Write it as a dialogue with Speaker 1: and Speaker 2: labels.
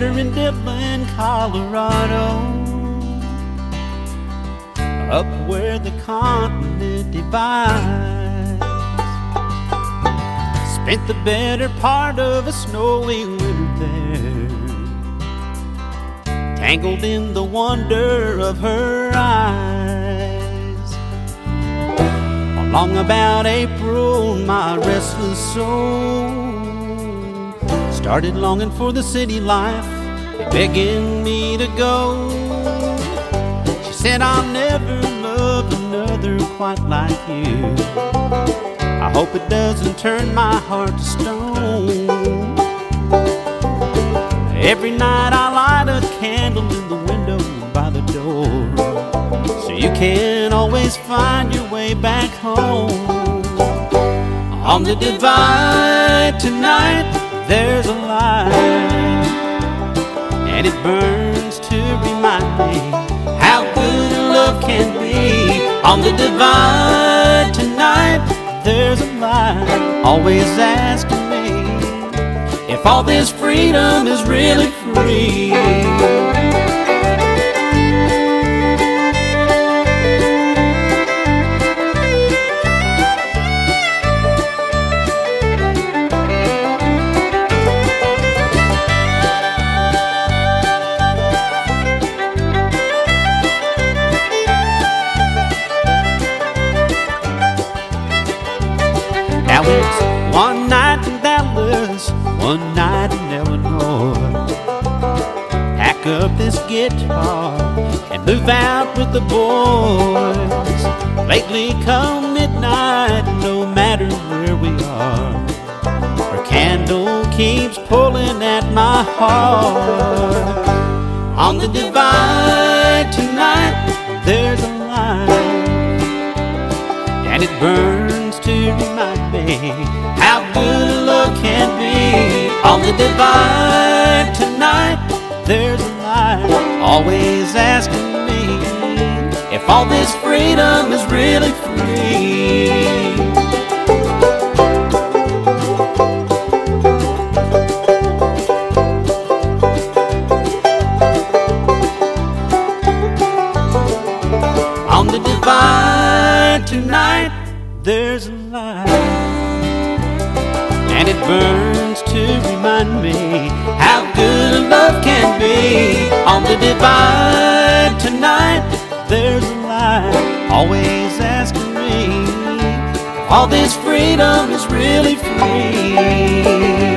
Speaker 1: met her in Dillon, Colorado, up where the continent divides. Spent the better part of a snowy winter there, tangled in the wonder of her eyes. Along about April, my restless soul started longing for the city life, begging me to go. She said, I'll never love another quite like you. I hope it doesn't turn my heart to stone. Every night I light a candle in the window by the door, so you can always find your way back home. On the divide tonight, there's a light, and it burns to remind me how good love can be. On the divide tonight, there's a light, always asking me if all this freedom is really free. Now it's one night in Dallas, one night in Illinois. Pack up this guitar and move out with the boys. Lately come midnight, no matter where we are, our candle keeps pulling at my heart. On the divide tonight, there's a light, and it burns to remind me how good love can be. On the divide tonight, there's a light, always asking me if all this freedom is really free. On the divide tonight, there's a light, and it burns to remind me how good love can be. On the divide tonight, there's a light, always asking me if all this freedom is really free.